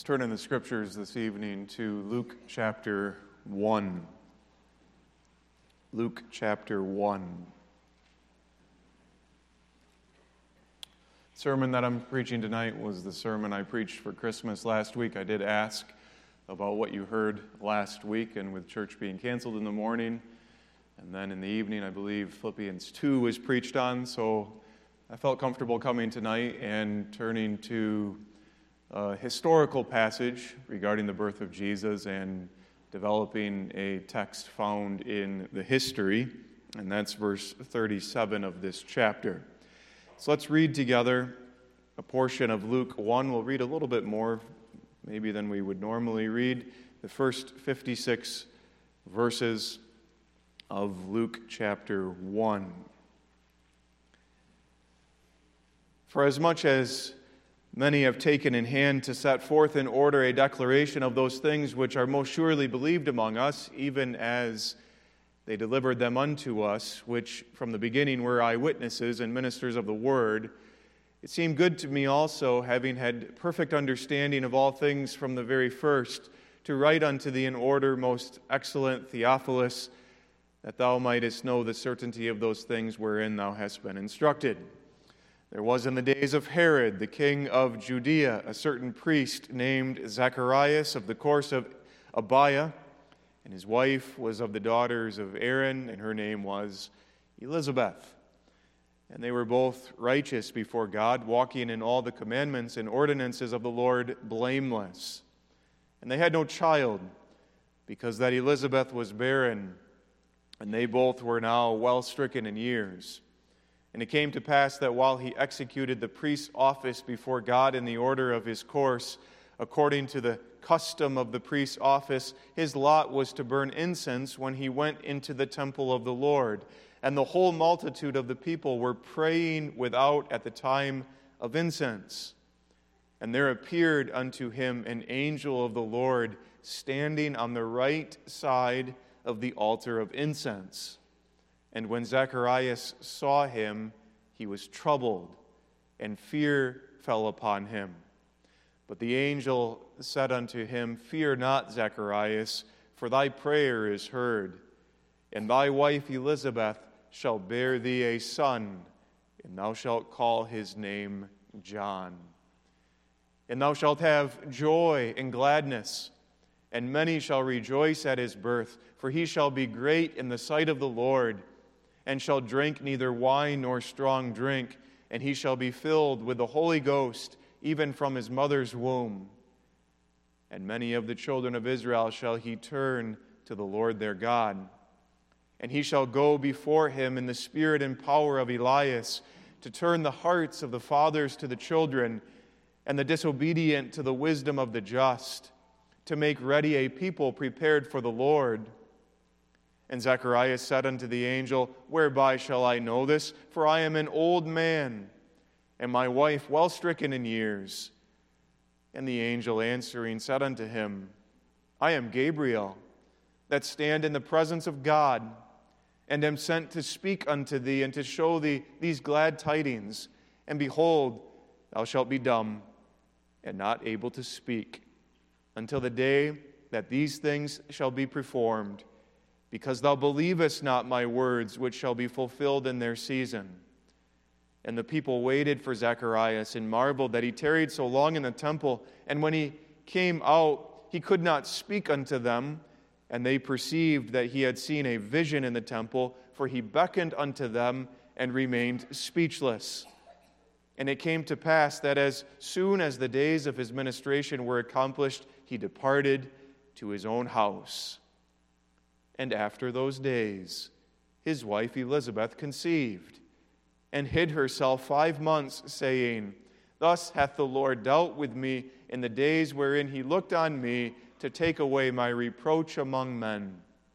Let's turn in the scriptures this evening to Luke chapter 1. Luke chapter 1. The sermon that I'm preaching tonight was the sermon I preached for Christmas last week. I did ask about what you heard last week, and with church being canceled in the morning, and then in the evening, I believe Philippians 2 was preached on, so I felt comfortable coming tonight and turning to a historical passage regarding the birth of Jesus and developing a text found in the history, and that's verse 37 of this chapter. So let's read together a portion of Luke 1. We'll read a little bit more maybe than we would normally read, the first 56 verses of Luke chapter 1. For as much as many have taken in hand to set forth in order a declaration of those things which are most surely believed among us, even as they delivered them unto us, which from the beginning were eyewitnesses and ministers of the word, it seemed good to me also, having had perfect understanding of all things from the very first, to write unto thee in order, most excellent Theophilus, that thou mightest know the certainty of those things wherein thou hast been instructed. There was in the days of Herod, the king of Judea, a certain priest named Zacharias of the course of Abiah, and his wife was of the daughters of Aaron, and her name was Elizabeth. And they were both righteous before God, walking in all the commandments and ordinances of the Lord blameless. And they had no child, because that Elizabeth was barren, and they both were now well stricken in years. And it came to pass that while he executed the priest's office before God in the order of his course, according to the custom of the priest's office, his lot was to burn incense when he went into the temple of the Lord. And the whole multitude of the people were praying without at the time of incense. And there appeared unto him an angel of the Lord, standing on the right side of the altar of incense. And when Zacharias saw him, he was troubled, and fear fell upon him. But the angel said unto him, Fear not, Zacharias, for thy prayer is heard, and thy wife Elizabeth shall bear thee a son, and thou shalt call his name John. And thou shalt have joy and gladness, and many shall rejoice at his birth, for he shall be great in the sight of the Lord, and shall drink neither wine nor strong drink, and he shall be filled with the Holy Ghost, even from his mother's womb. And many of the children of Israel shall he turn to the Lord their God. And he shall go before him in the spirit and power of Elias, to turn the hearts of the fathers to the children, and the disobedient to the wisdom of the just, to make ready a people prepared for the Lord. And Zacharias said unto the angel, Whereby shall I know this? For I am an old man, and my wife well stricken in years. And the angel answering said unto him, I am Gabriel, that stand in the presence of God, and am sent to speak unto thee, and to show thee these glad tidings. And behold, thou shalt be dumb, and not able to speak, until the day that these things shall be performed, because thou believest not my words, which shall be fulfilled in their season. And the people waited for Zacharias, and marveled that he tarried so long in the temple. And when he came out, he could not speak unto them. And they perceived that he had seen a vision in the temple, for he beckoned unto them and remained speechless. And it came to pass that as soon as the days of his ministration were accomplished, he departed to his own house. And after those days, his wife Elizabeth conceived, and hid herself 5 months, saying, Thus hath the Lord dealt with me in the days wherein he looked on me to take away my reproach among men.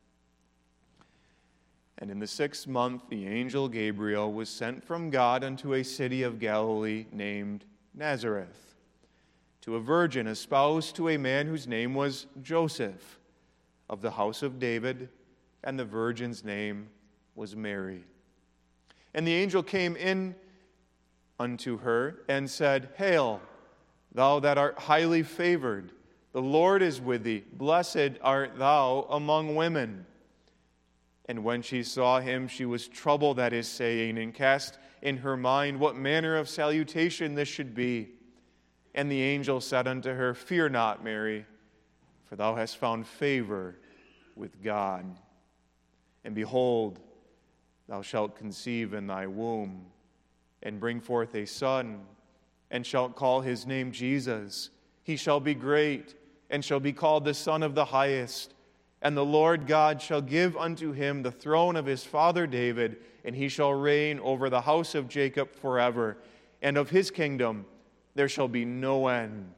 And in the 6th month the angel Gabriel was sent from God unto a city of Galilee named Nazareth, to a virgin espoused to a man whose name was Joseph, of the house of David, and the virgin's name was Mary. And the angel came in unto her and said, Hail, thou that art highly favored, The Lord is with thee. Blessed art thou among women. And when she saw him, she was troubled at his saying, and cast in her mind what manner of salutation this should be. And the angel said unto her, Fear not, Mary, for thou hast found favor with God. And behold, thou shalt conceive in thy womb, and bring forth a son, and shalt call his name Jesus. He shall be great, and shall be called the Son of the Highest. And the Lord God shall give unto him the throne of his father David, and he shall reign over the house of Jacob forever, and of his kingdom there shall be no end.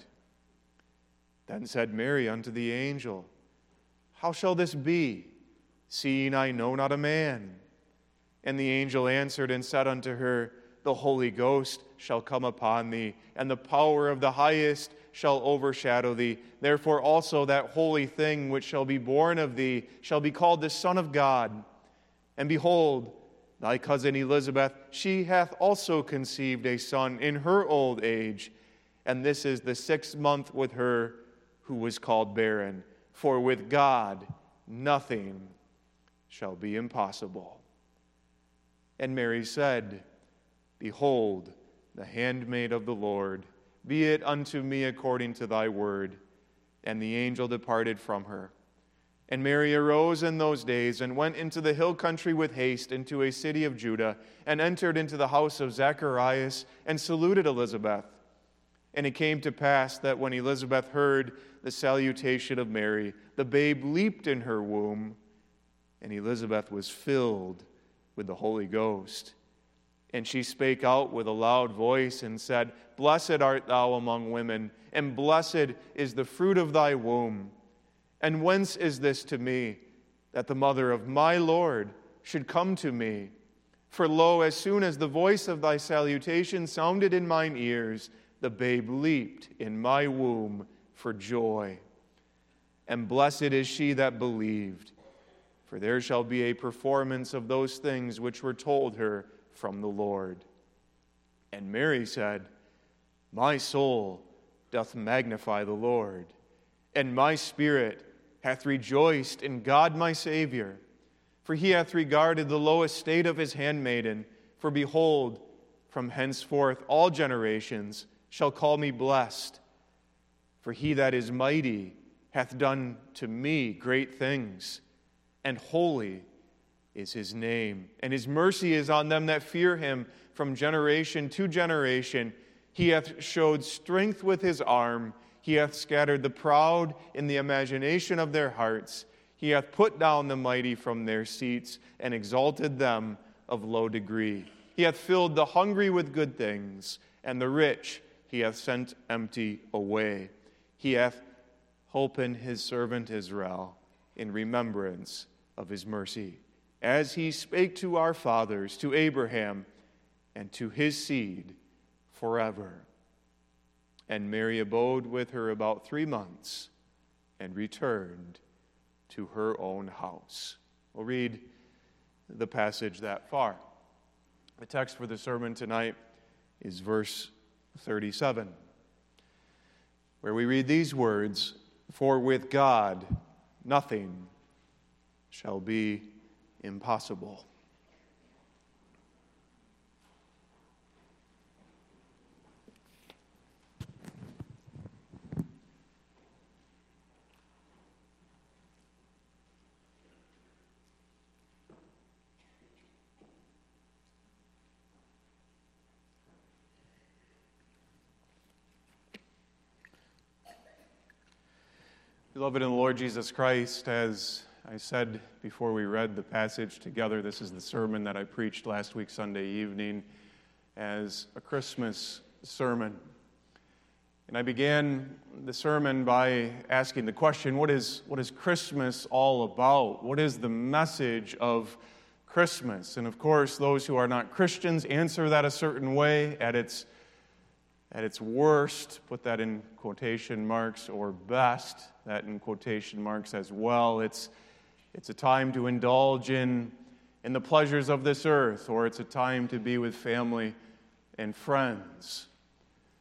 Then said Mary unto the angel, How shall this be, seeing I know not a man? And the angel answered and said unto her, The Holy Ghost shall come upon thee, and the power of the Highest shall overshadow thee. Therefore also that holy thing which shall be born of thee shall be called the Son of God. And behold, thy cousin Elizabeth, she hath also conceived a son in her old age, and this is the 6th month with her who was called barren. For with God nothing shall be impossible. And Mary said, Behold, the handmaid of the Lord, be it unto me according to thy word. And the angel departed from her. And Mary arose in those days and went into the hill country with haste into a city of Judah, and entered into the house of Zacharias, and saluted Elizabeth. And it came to pass that when Elizabeth heard the salutation of Mary, the babe leaped in her womb, and Elizabeth was filled with the Holy Ghost. And she spake out with a loud voice and said, Blessed art thou among women, and blessed is the fruit of thy womb. And whence is this to me, that the mother of my Lord should come to me? For lo, as soon as the voice of thy salutation sounded in mine ears, the babe leaped in my womb for joy. And blessed is she that believed, for there shall be a performance of those things which were told her from the Lord. And Mary said, My soul doth magnify the Lord, and my spirit hath rejoiced in God my Savior, for he hath regarded the low estate of his handmaiden. For behold, from henceforth all generations shall call me blessed. For he that is mighty hath done to me great things, and holy is his name. And his mercy is on them that fear him from generation to generation. He hath showed strength with his arm. He hath scattered the proud in the imagination of their hearts. He hath put down the mighty from their seats, and exalted them of low degree. He hath filled the hungry with good things, and the rich he hath sent empty away. He hath holpen his servant Israel in remembrance of his mercy, as he spake to our fathers, to Abraham, and to his seed forever. And Mary abode with her about 3 months, and returned to her own house. We'll read the passage that far. The text for the sermon tonight is verse 37, where we read these words, For with God nothing shall be impossible. Beloved in the Lord Jesus Christ, as I said before we read the passage together, this is the sermon that I preached last week Sunday evening as a Christmas sermon. And I began the sermon by asking the question, what is Christmas all about? What is the message of Christmas? And of course, those who are not Christians answer that a certain way. At its worst, put that in quotation marks, or best, that in quotation marks as well. It's a time to indulge in the pleasures of this earth, or it's a time to be with family and friends.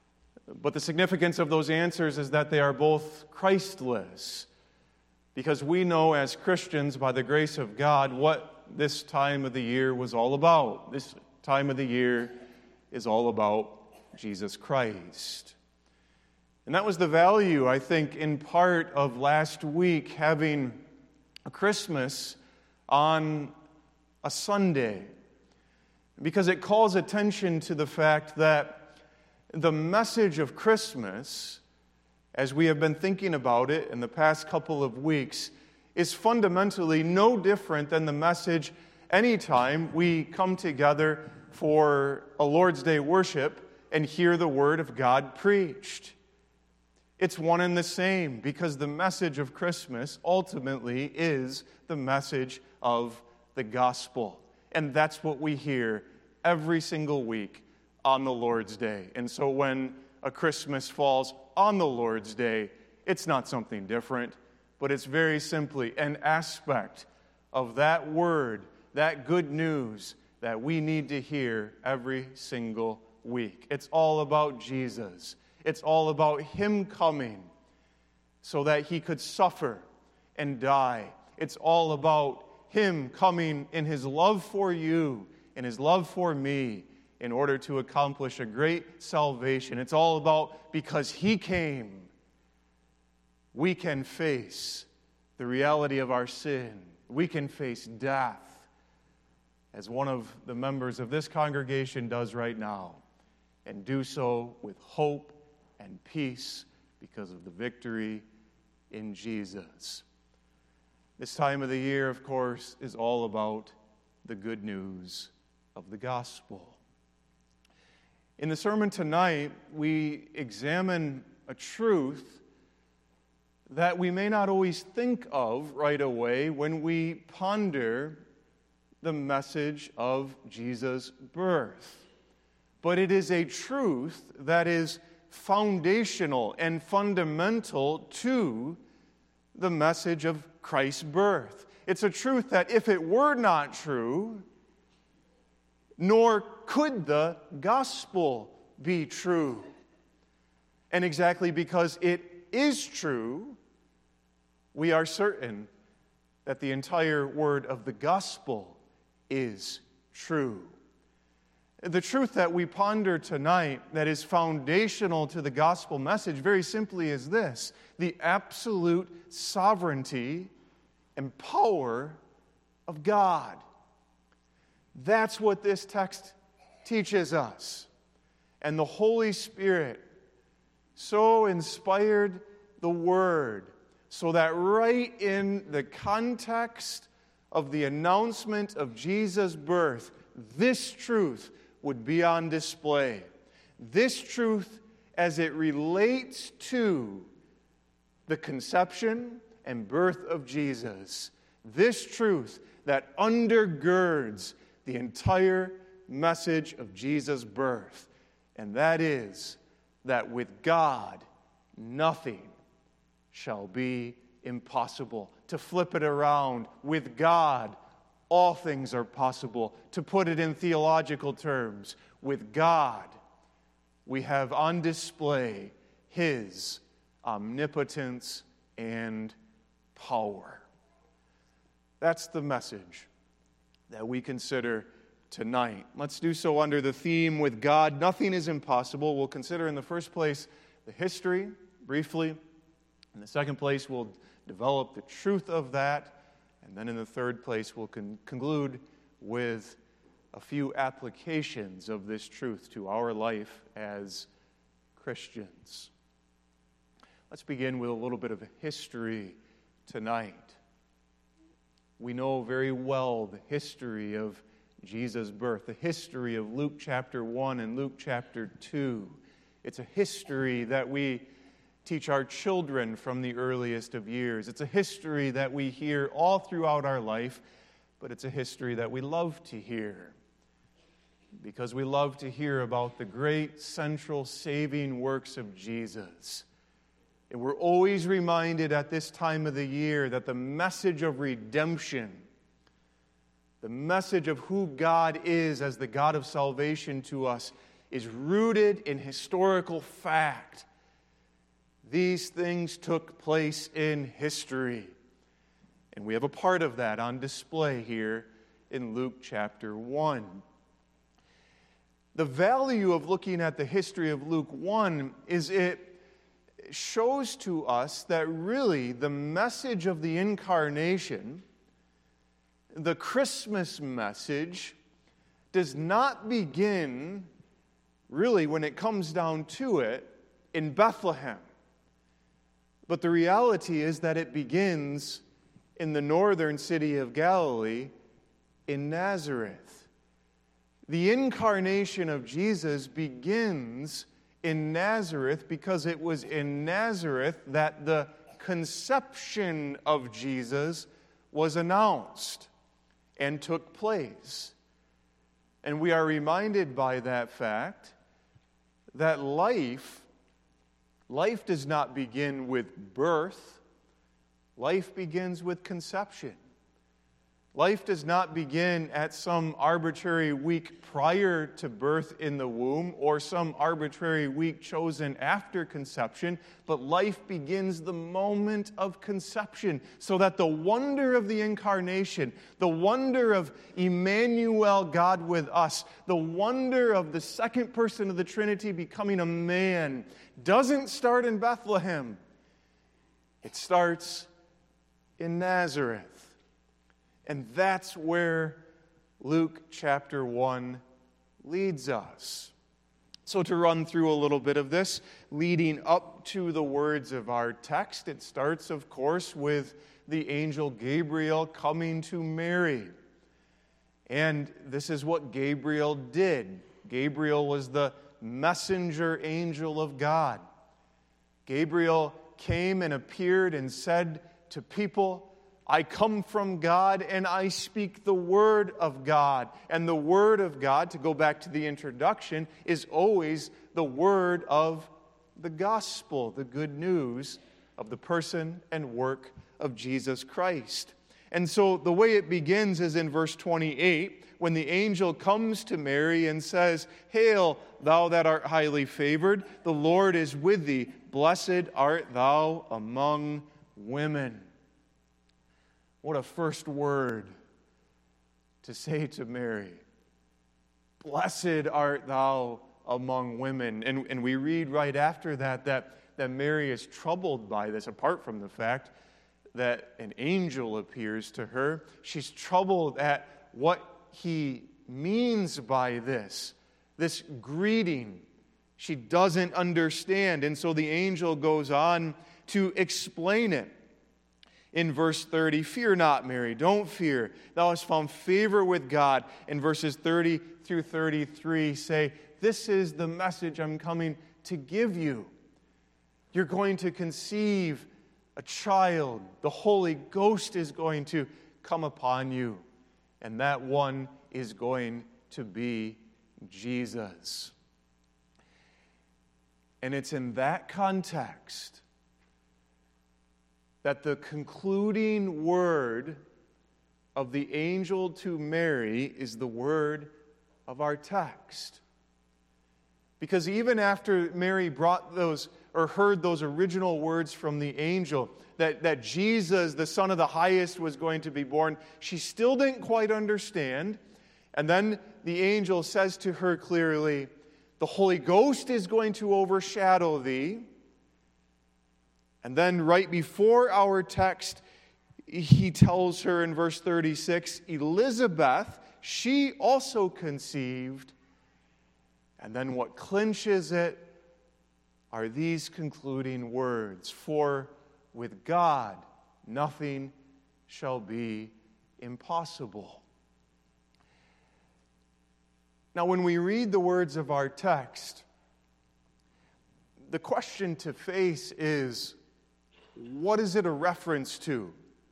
But the significance of those answers is that they are both Christless, because we know as Christians, by the grace of God, what this time of the year was all about. This time of the year is all about Jesus Christ. And that was the value, I think, in part of last week, having a Christmas on a Sunday, because it calls attention to the fact that the message of Christmas, as we have been thinking about it in the past couple of weeks, is fundamentally no different than the message anytime we come together for a Lord's Day worship and hear the Word of God preached. It's one and the same, because the message of Christmas ultimately is the message of the gospel. And that's what we hear every single week on the Lord's Day. And so when a Christmas falls on the Lord's Day, it's not something different, but it's very simply an aspect of that word, that good news that we need to hear every single week. It's all about Jesus. It's all about Him coming so that He could suffer and die. It's all about Him coming in His love for you and His love for me in order to accomplish a great salvation. It's all about, because He came, we can face the reality of our sin. We can face death, as one of the members of this congregation does right now, and do so with hope and peace because of the victory in Jesus. This time of the year, of course, is all about the good news of the gospel. In the sermon tonight, we examine a truth that we may not always think of right away when we ponder the message of Jesus' birth. But it is a truth that is foundational and fundamental to the message of Christ's birth. It's a truth that if it were not true, nor could the gospel be true. And exactly because it is true, we are certain that the entire word of the gospel is true. The truth that we ponder tonight that is foundational to the gospel message very simply is this: the absolute sovereignty and power of God. That's what this text teaches us. And the Holy Spirit so inspired the Word so that right in the context of the announcement of Jesus' birth, this truth would be on display. This truth as it relates to the conception and birth of Jesus. This truth that undergirds the entire message of Jesus' birth. And that is that with God, nothing shall be impossible. To flip it around, with God, all things are possible. To put it in theological terms, with God, we have on display His omnipotence and power. That's the message that we consider tonight. Let's do so under the theme, with God, nothing is impossible. We'll consider in the first place the history, briefly. In the second place, we'll develop the truth of that. And then in the third place, we'll conclude with a few applications of this truth to our life as Christians. Let's begin with a little bit of a history tonight. We know very well the history of Jesus' birth, the history of Luke chapter 1 and Luke chapter 2. It's a history that we teach our children from the earliest of years. It's a history that we hear all throughout our life, but it's a history that we love to hear because we love to hear about the great central saving works of Jesus. And we're always reminded at this time of the year that the message of redemption, the message of who God is as the God of salvation to us, is rooted in historical fact. These things took place in history. And we have a part of that on display here in Luke chapter 1. The value of looking at the history of Luke 1 is it shows to us that really the message of the incarnation, the Christmas message, does not begin, really, when it comes down to it, in Bethlehem. But the reality is that it begins in the northern city of Galilee, in Nazareth. The incarnation of Jesus begins in Nazareth because it was in Nazareth that the conception of Jesus was announced and took place. And we are reminded by that fact that life does not begin with birth. Life begins with conception. Life does not begin at some arbitrary week prior to birth in the womb or some arbitrary week chosen after conception, but life begins the moment of conception, so that the wonder of the incarnation, the wonder of Emmanuel, God with us, the wonder of the second person of the Trinity becoming a man, doesn't start in Bethlehem. It starts in Nazareth. And that's where Luke chapter 1 leads us. So to run through a little bit of this, leading up to the words of our text, it starts, of course, with the angel Gabriel coming to Mary. And this is what Gabriel did. Gabriel was the messenger angel of God. Gabriel came and appeared and said to people, I come from God and I speak the word of God. And the word of God, to go back to the introduction, is always the word of the gospel, the good news of the person and work of Jesus Christ. And so the way it begins is in verse 28, when the angel comes to Mary and says, Hail, thou that art highly favored, the Lord is with thee. Blessed art thou among women. What a first word to say to Mary. Blessed art thou among women. And we read right after that Mary is troubled by this, apart from the fact that an angel appears to her. She's troubled at what he means by this greeting. She doesn't understand. And so the angel goes on to explain it. In verse 30, fear not, Mary, don't fear. Thou hast found favor with God. In verses 30 through 33 say, this is the message I'm coming to give you. You're going to conceive a child. The Holy Ghost is going to come upon you. And that one is going to be Jesus. And it's in that context that the concluding word of the angel to Mary is the word of our text. Because even after Mary brought those, or heard those original words from the angel, that Jesus, the Son of the Highest, was going to be born, she still didn't quite understand. And then the angel says to her clearly, the Holy Ghost is going to overshadow thee. And then right before our text, he tells her in verse 36, Elizabeth, she also conceived. And then what clinches it are these concluding words, for with God nothing shall be impossible. Now, when we read the words of our text, the question to face is, what is it a reference to?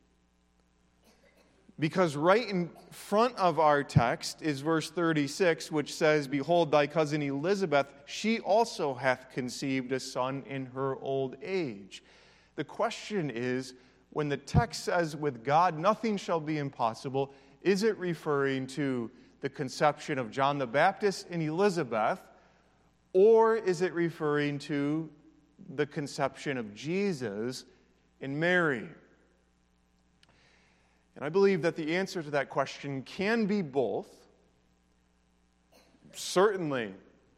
Because right in front of our text is verse 36, which says, Behold, thy cousin Elizabeth, she also hath conceived a son in her old age. The question is, when the text says, with God nothing shall be impossible, is it referring to the conception of John the Baptist and Elizabeth, Or is it referring to the conception of Jesus in Mary? And I believe that the answer to that question can be both. Certainly,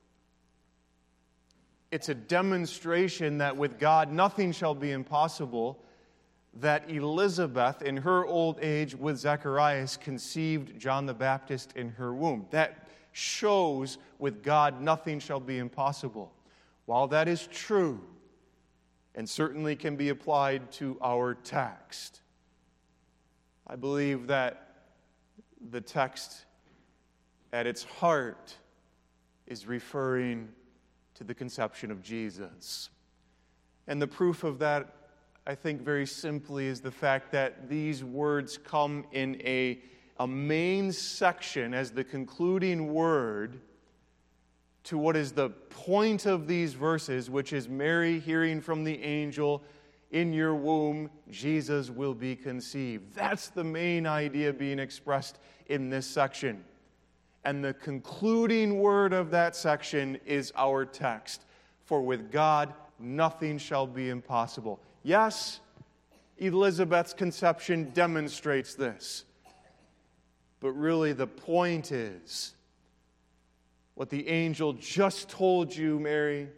it's a demonstration that with God nothing shall be impossible, that Elizabeth, in her old age with Zacharias, conceived John the Baptist in her womb. That shows with God nothing shall be impossible. While that is true, and certainly can be applied to our text, I believe that the text at its heart is referring to the conception of Jesus. And the proof of that, I think very simply, is the fact that these words come in a main section as the concluding word to what is the point of these verses, which is Mary hearing from the angel, "In your womb, Jesus will be conceived." That's the main idea being expressed in this section. And the concluding word of that section is our text. For with God, nothing shall be impossible. Yes, Elizabeth's conception demonstrates this. But really the point is, what the angel just told you, Mary,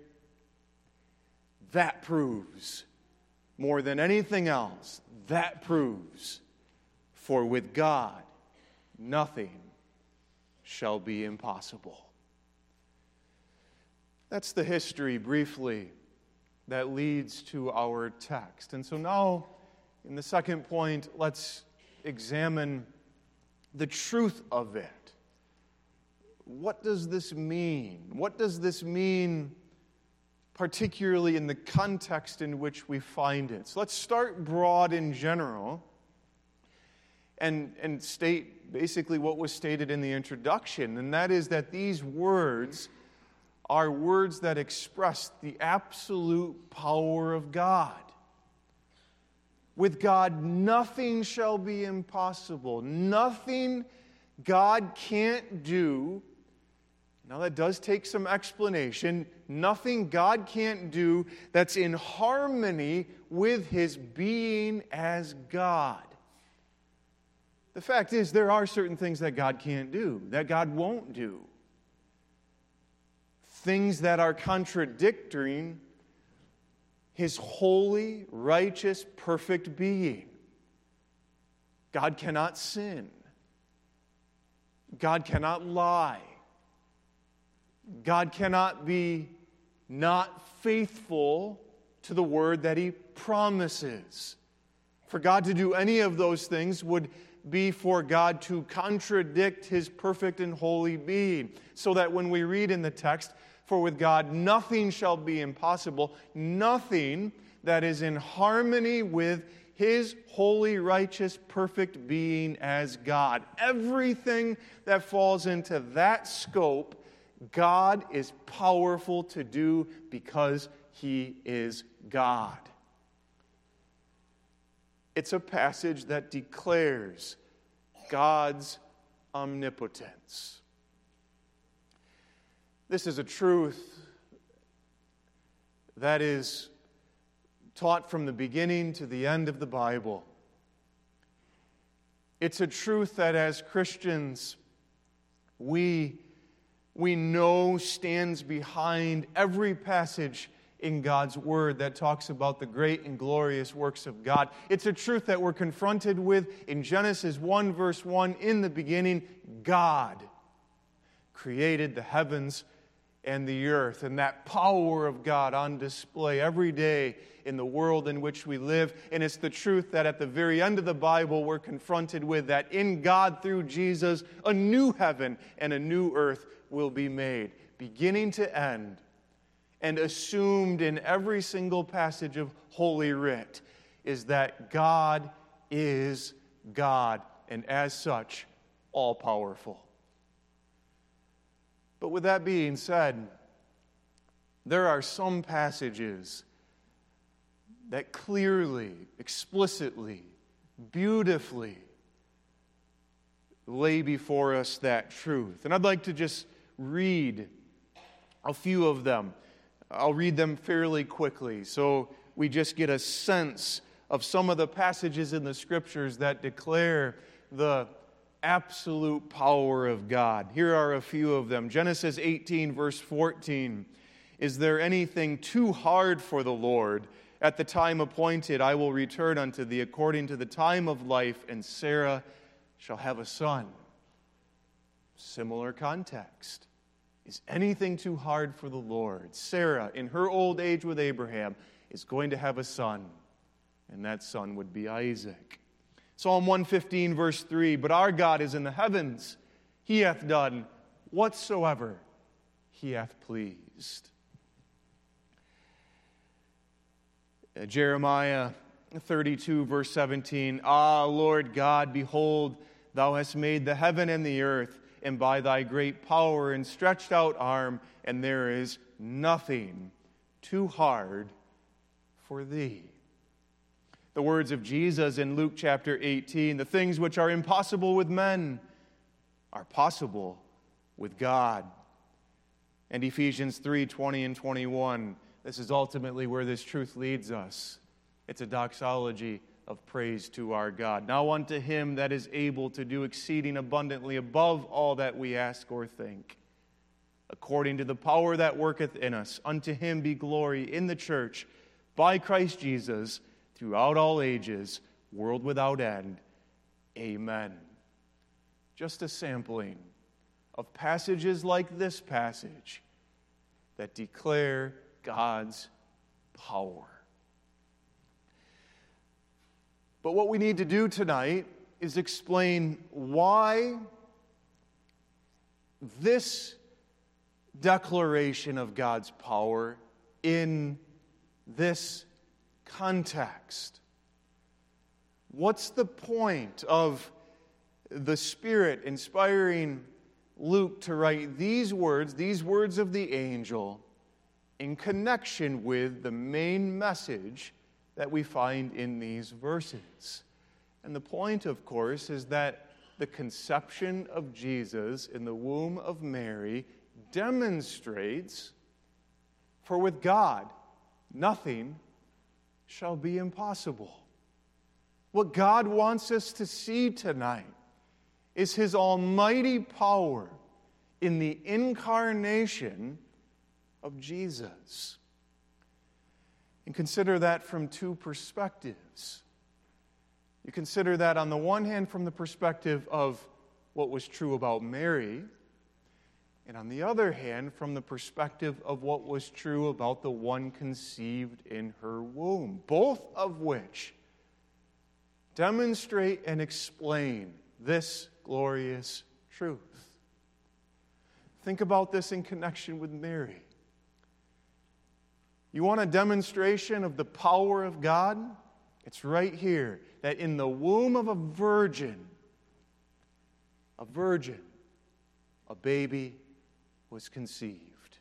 that proves, more than anything else, that proves, for with God, nothing shall be impossible. That's the history, briefly, that leads to our text. And so now, in the second point, let's examine the truth of it. What does this mean? What does this mean, particularly in the context in which we find it? So let's start broad in general and state basically what was stated in the introduction, and that is that these words are words that express the absolute power of God. With God, nothing shall be impossible. Nothing God can't do. Now, that does take some explanation. Nothing God can't do that's in harmony with His being as God. The fact is, there are certain things that God can't do, that God won't do. Things that are contradicting His holy, righteous, perfect being. God cannot sin. God cannot lie. God cannot be not faithful to the word that He promises. For God to do any of those things would be for God to contradict His perfect and holy being. So that when we read in the text, "For with God nothing shall be impossible," nothing that is in harmony with His holy, righteous, perfect being as God. Everything that falls into that scope, God is powerful to do because He is God. It's a passage that declares God's omnipotence. This is a truth that is taught from the beginning to the end of the Bible. It's a truth that as Christians we know stands behind every passage in God's Word that talks about the great and glorious works of God. It's a truth that we're confronted with in Genesis 1, verse 1. In the beginning, God created the heavens and the earth, and that power of God on display every day in the world in which we live. And it's the truth that at the very end of the Bible we're confronted with, that in God through Jesus a new heaven and a new earth will be made, beginning to end, and assumed in every single passage of Holy Writ is that God is God, and as such, all-powerful. But with that being said, there are some passages that clearly, explicitly, beautifully lay before us that truth. And I'd like to just read a few of them. I'll read them fairly quickly so we just get a sense of some of the passages in the Scriptures that declare the absolute power of God. Here are a few of them. Genesis 18, verse 14. Is there anything too hard for the Lord? At the time appointed, I will return unto thee according to the time of life, and Sarah shall have a son. Similar context. Is anything too hard for the Lord? Sarah, in her old age with Abraham, is going to have a son, and that son would be Isaac. Psalm 115, verse 3, but our God is in the heavens. He hath done whatsoever he hath pleased. Jeremiah 32, verse 17, Ah, Lord God, behold, thou hast made the heaven and the earth, and by thy great power and stretched out arm, and there is nothing too hard for thee. The words of Jesus in Luke chapter 18, the things which are impossible with men are possible with God. And Ephesians 3, 20 and 21, this is ultimately where this truth leads us. It's a doxology of praise to our God. Now unto him that is able to do exceeding abundantly above all that we ask or think, according to the power that worketh in us, unto him be glory in the church by Christ Jesus throughout all ages, world without end. Amen. Just a sampling of passages like this passage that declare God's power. But what we need to do tonight is explain why this declaration of God's power in this context. What's the point of the Spirit inspiring Luke to write these words of the angel, in connection with the main message that we find in these verses? And the point, of course, is that the conception of Jesus in the womb of Mary demonstrates, for with God, nothing shall be impossible. What God wants us to see tonight is his almighty power in the incarnation of Jesus. And consider that from two perspectives. You consider that on the one hand from the perspective of what was true about Mary, and on the other hand from the perspective of what was true about the one conceived in her womb, both of which demonstrate and explain this glorious truth. Think about this in connection with Mary. You want a demonstration of the power of God? It's right here, that in the womb of a virgin, a baby was conceived.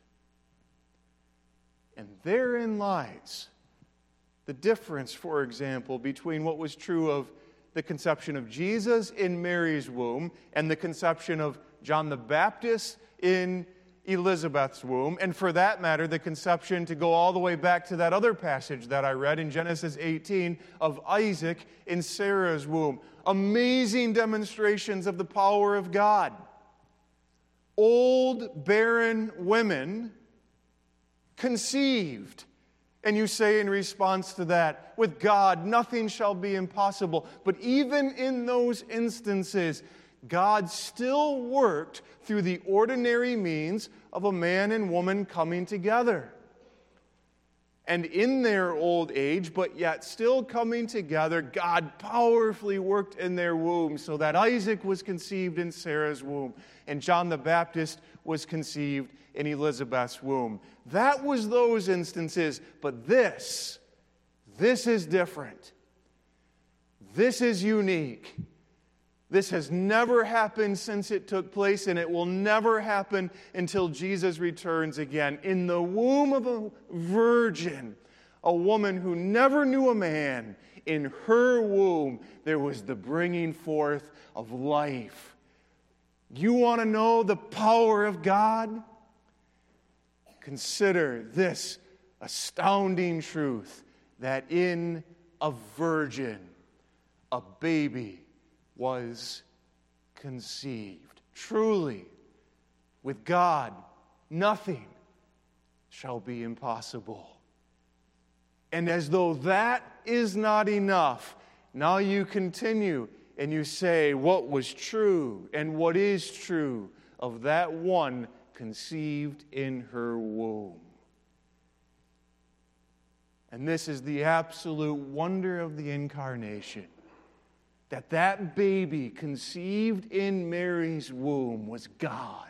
And therein lies the difference, for example, between what was true of the conception of Jesus in Mary's womb and the conception of John the Baptist in Elizabeth's womb, and for that matter, the conception, to go all the way back to that other passage that I read in Genesis 18, of Isaac in Sarah's womb. Amazing demonstrations of the power of God. Old, barren women conceived. And you say in response to that, with God, nothing shall be impossible. But even in those instances, God still worked through the ordinary means of a man and woman coming together. And in their old age, but yet still coming together, God powerfully worked in their womb so that Isaac was conceived in Sarah's womb and John the Baptist was conceived in Elizabeth's womb. That was those instances, but this is different. This is unique. This has never happened since it took place, and it will never happen until Jesus returns again. In the womb of a virgin, a woman who never knew a man, in her womb there was the bringing forth of life. You want to know the power of God? consider this astounding truth that in a virgin, a baby was conceived. Truly, with God, nothing shall be impossible. And as though that is not enough, now you continue and you say what was true and what is true of that one conceived in her womb. And this is the absolute wonder of the incarnation, that baby conceived in Mary's womb was God.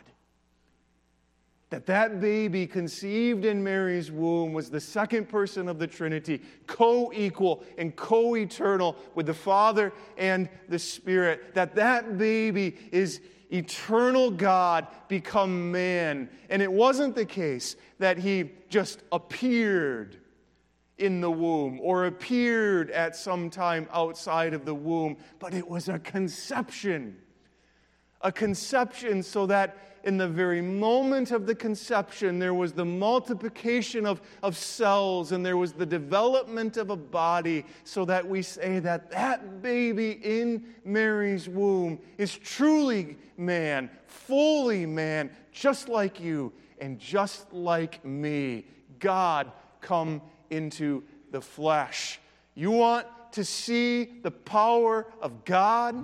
That baby conceived in Mary's womb was the second person of the Trinity, co-equal and co-eternal with the Father and the Spirit. That baby is eternal God become man. And it wasn't the case that he just appeared in the womb or appeared at some time outside of the womb, but it was a conception. A conception so that in the very moment of the conception, there was the multiplication of cells and there was the development of a body, so that we say that baby in Mary's womb is truly man, fully man, just like you and just like me. God come into the flesh. You want to see the power of God?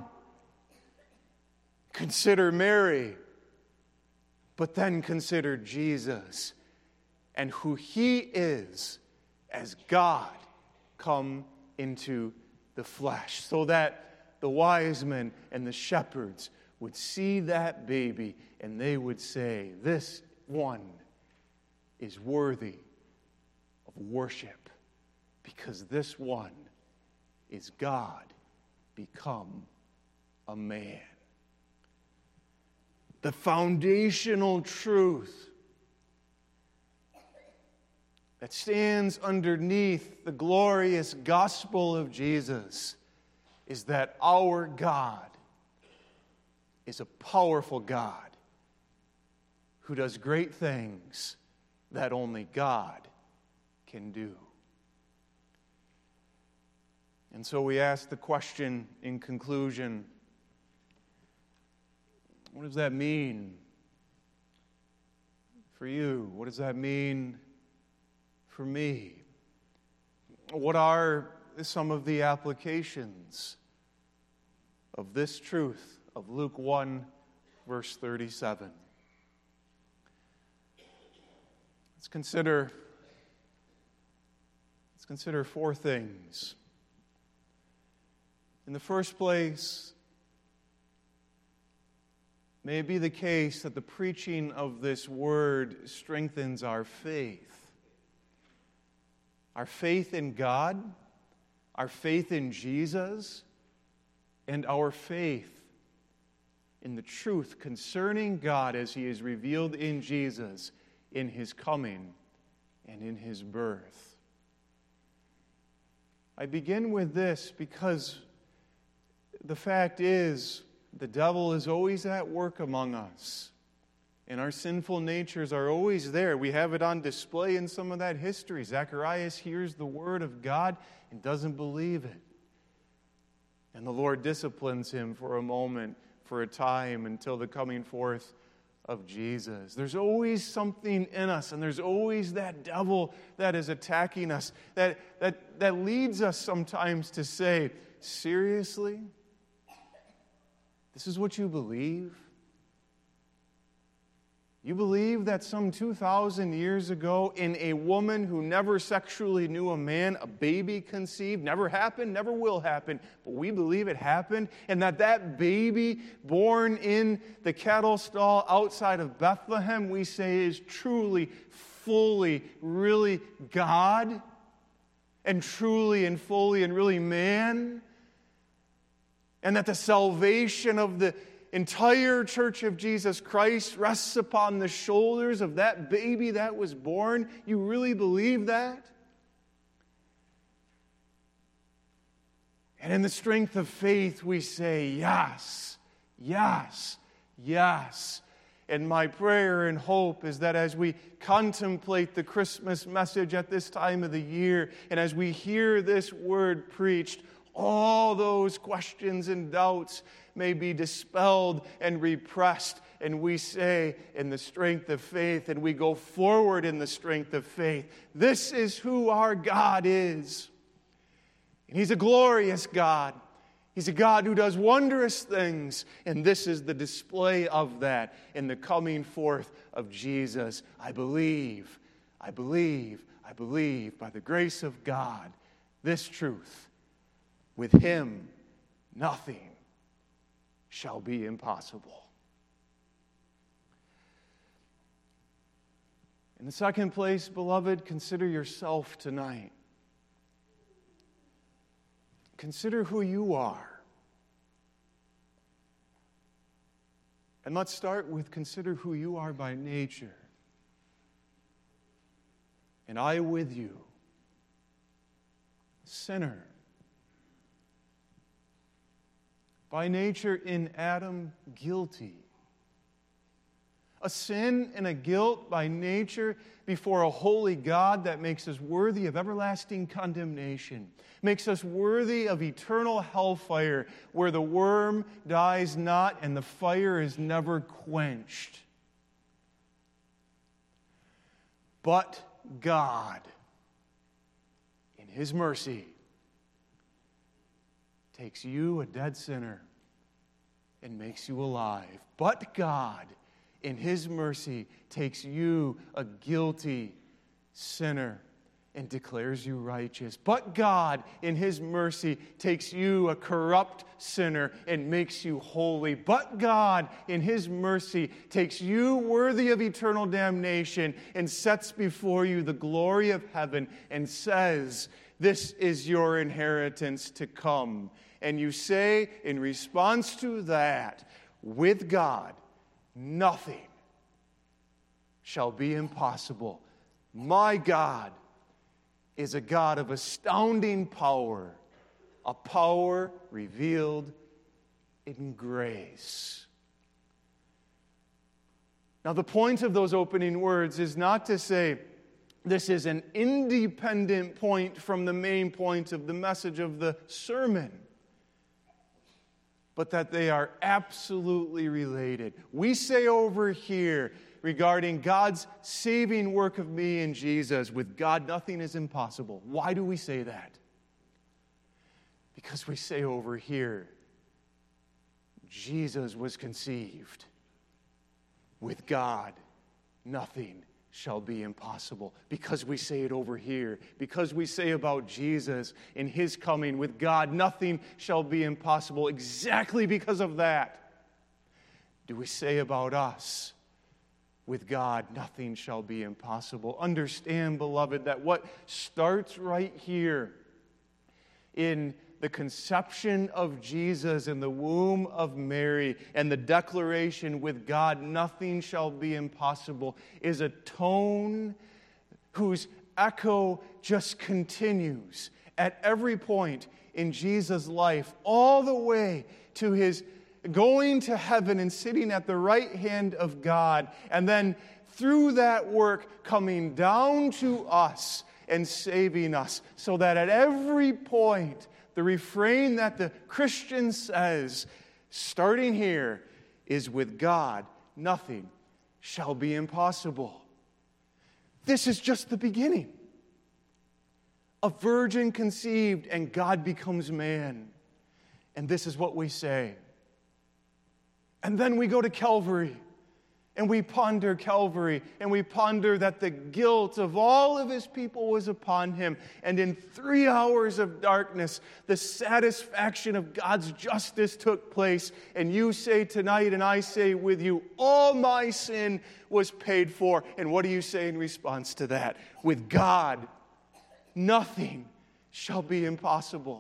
Consider Mary. But then consider Jesus and who he is as God come into the flesh, so that the wise men and the shepherds would see that baby and they would say, this one is worthy of worship, because this one is God become a man. The foundational truth that stands underneath the glorious gospel of Jesus is that our God is a powerful God who does great things that only God can do. And so we ask the question in conclusion, what does that mean for you? What does that mean for me? What are some of the applications of this truth of Luke 1, verse 37? Let's consider four things. In the first place, may it be the case that the preaching of this word strengthens our faith. Our faith in God, our faith in Jesus, and our faith in the truth concerning God as he is revealed in Jesus, in his coming and in his birth. I begin with this because the fact is, the devil is always at work among us. And our sinful natures are always there. We have it on display in some of that history. Zacharias hears the word of God and doesn't believe it. And the Lord disciplines him for a moment, for a time, until the coming forth of Jesus. There's always something in us, and there's always that devil that is attacking us, that leads us sometimes to say, seriously? This is what you believe? You believe that some 2,000 years ago, in a woman who never sexually knew a man, a baby conceived, never happened, never will happen, but we believe it happened, and that baby born in the cattle stall outside of Bethlehem, we say is truly, fully, really God, and truly and fully and really man? And that the salvation of the entire Church of Jesus Christ rests upon the shoulders of that baby that was born? You really believe that? And in the strength of faith, we say, yes, yes, yes. And my prayer and hope is that as we contemplate the Christmas message at this time of the year, and as we hear this word preached, all those questions and doubts may be dispelled and repressed, and we say in the strength of faith, and we go forward in the strength of faith, this is who our God is. And He's a glorious God. He's a God who does wondrous things, and this is the display of that in the coming forth of Jesus. I believe, by the grace of God, this truth. With Him, nothing shall be impossible. In the second place, beloved, consider yourself tonight. Consider who you are. And let's start with consider who you are by nature. And I with you, sinner. By nature in Adam, guilty. A sin and a guilt by nature before a holy God that makes us worthy of everlasting condemnation, makes us worthy of eternal hellfire where the worm dies not and the fire is never quenched. But God, in His mercy, takes you, a dead sinner, and makes you alive. But God, in His mercy, takes you, a guilty sinner, and declares you righteous. But God, in His mercy, takes you, a corrupt sinner, and makes you holy. But God, in His mercy, takes you, worthy of eternal damnation, and sets before you the glory of heaven, and says, this is your inheritance to come. And you say, in response to that, with God, nothing shall be impossible. My God is a God of astounding power, a power revealed in grace. Now, the point of those opening words is not to say this is an independent point from the main point of the message of the sermon, but that they are absolutely related. We say over here regarding God's saving work of me in Jesus, with God nothing is impossible. Why do we say that? Because we say over here, Jesus was conceived. With God, nothing shall be impossible. Because we say it over here. Because we say about Jesus in His coming, with God, nothing shall be impossible. Exactly because of that, do we say about us, with God, nothing shall be impossible. Understand, beloved, that what starts right here in the conception of Jesus in the womb of Mary and the declaration, with God nothing shall be impossible, is a tone whose echo just continues at every point in Jesus' life, all the way to His going to heaven and sitting at the right hand of God, and then through that work coming down to us and saving us, so that at every point the refrain that the Christian says, starting here, is with God, nothing shall be impossible. This is just the beginning. A virgin conceived and God becomes man. And this is what we say. And then we go to Calvary. And we ponder Calvary, and we ponder that the guilt of all of His people was upon Him. And in 3 hours of darkness, the satisfaction of God's justice took place. And you say tonight, and I say with you, all my sin was paid for. And what do you say in response to that? With God, nothing shall be impossible.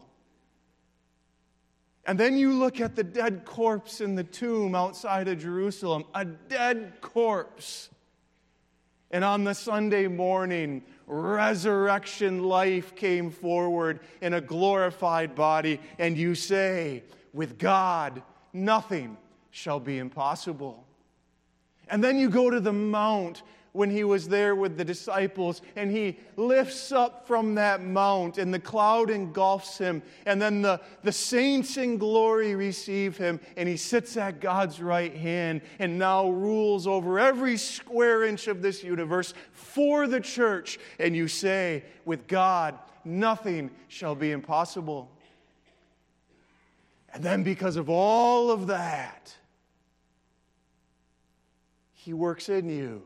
And then you look at the dead corpse in the tomb outside of Jerusalem, a dead corpse. And on the Sunday morning, resurrection life came forward in a glorified body. And you say, with God, nothing shall be impossible. And then you go to the mount when he was there with the disciples, and he lifts up from that mount, and the cloud engulfs him, and then the saints in glory receive him, and he sits at God's right hand and now rules over every square inch of this universe for the church. And you say, with God, nothing shall be impossible. And then because of all of that, he works in you.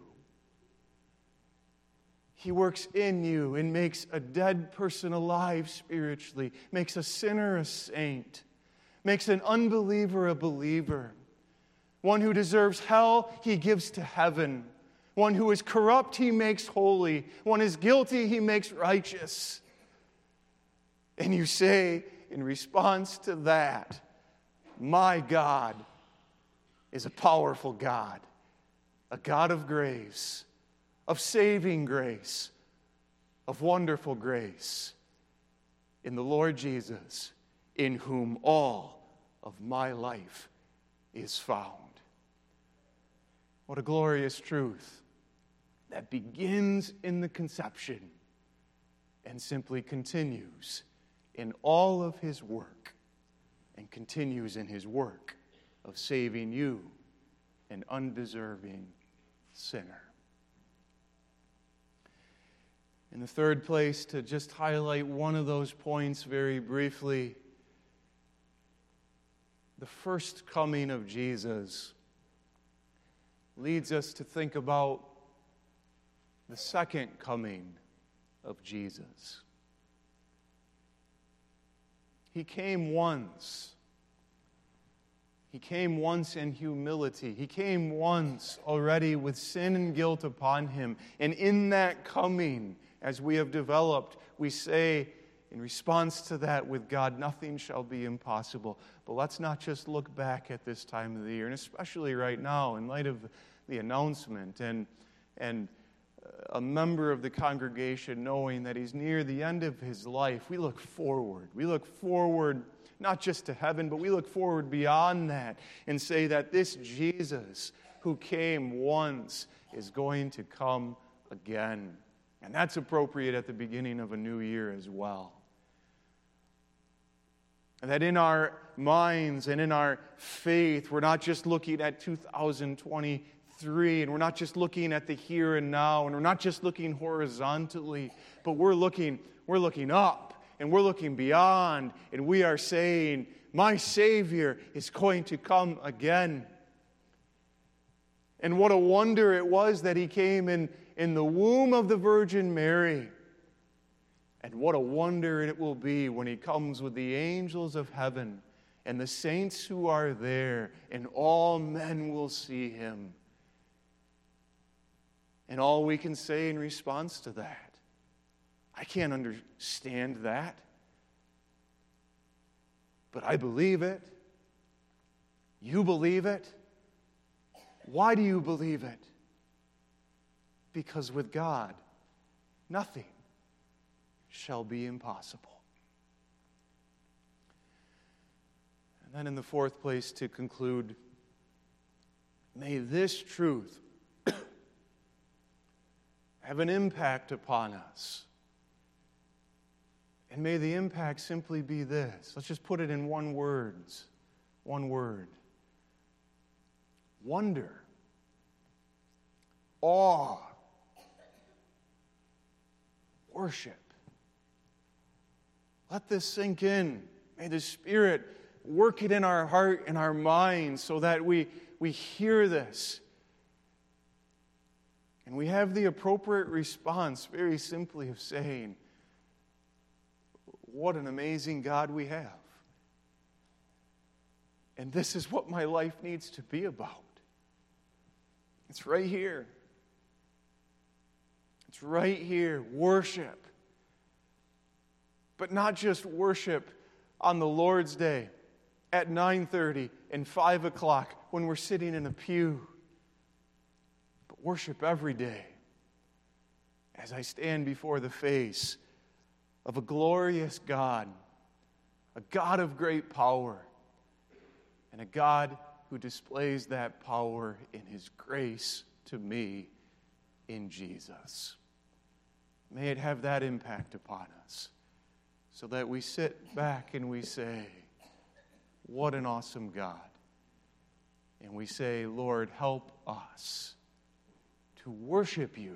He works in you and makes a dead person alive spiritually, makes a sinner a saint, makes an unbeliever a believer. One who deserves hell, he gives to heaven. One who is corrupt, he makes holy. One is guilty, he makes righteous. And you say, in response to that, my God is a powerful God, a God of grace, of saving grace, of wonderful grace, in the Lord Jesus, in whom all of my life is found. What a glorious truth that begins in the conception and simply continues in all of his work, and continues in his work of saving you, an undeserving sinner. In the third place, to just highlight one of those points very briefly, the first coming of Jesus leads us to think about the second coming of Jesus. He came once. He came once in humility. He came once already with sin and guilt upon him. And in that coming, as we have developed, we say, in response to that, with God, nothing shall be impossible. But let's not just look back at this time of the year, and especially right now, in light of the announcement and a member of the congregation knowing that he's near the end of his life. We look forward. We look forward not just to heaven, but we look forward beyond that and say that this Jesus who came once is going to come again. And that's appropriate at the beginning of a new year as well. And that in our minds and in our faith, we're not just looking at 2023, and we're not just looking at the here and now, and we're not just looking horizontally, but we're looking up, and we're looking beyond, and we are saying, my Savior is going to come again. And what a wonder it was that he came in the womb of the Virgin Mary. And what a wonder it will be when he comes with the angels of heaven and the saints who are there, and all men will see him. And all we can say in response to that, I can't understand that, but I believe it. You believe it. Why do you believe it? Because with God, nothing shall be impossible. And then in the fourth place, to conclude, may this truth have an impact upon us. And may the impact simply be this. Let's just put it in one word. Wonder. Awe. Worship. Let this sink in. May the Spirit work it in our heart and our minds so that we hear this. And we have the appropriate response, very simply, of saying, what an amazing God we have. And this is what my life needs to be about. It's right here. It's right here. Worship. But not just worship on the Lord's Day at 9:30 and 5 o'clock when we're sitting in a pew. But worship every day as I stand before the face of a glorious God, a God of great power, and a God who displays that power in his grace to me in Jesus. May it have that impact upon us, so that we sit back and we say, what an awesome God. And we say, Lord, help us to worship you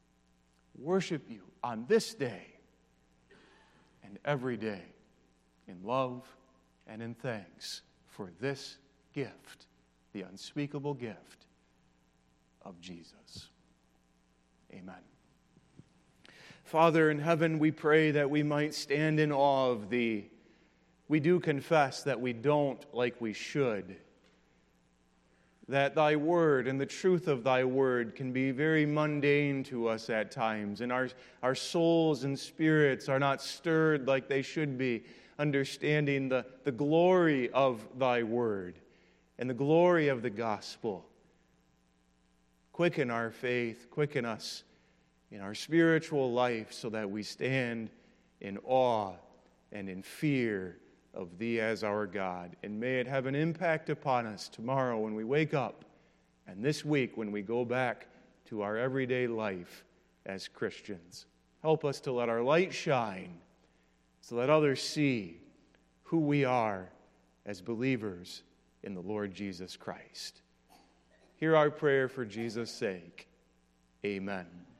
on this day and every day in love and in thanks for this gift, the unspeakable gift of Jesus. Amen. Father in heaven, we pray that we might stand in awe of Thee. We do confess that we don't like we should, that Thy Word and the truth of Thy Word can be very mundane to us at times, and our souls and spirits are not stirred like they should be, understanding the glory of Thy Word and the glory of the gospel. Quicken our faith, quicken us in our spiritual life so that we stand in awe and in fear of Thee as our God. And may it have an impact upon us tomorrow when we wake up, and this week when we go back to our everyday life as Christians. Help us to let our light shine so that others see who we are as believers in the Lord Jesus Christ. Hear our prayer for Jesus' sake. Amen.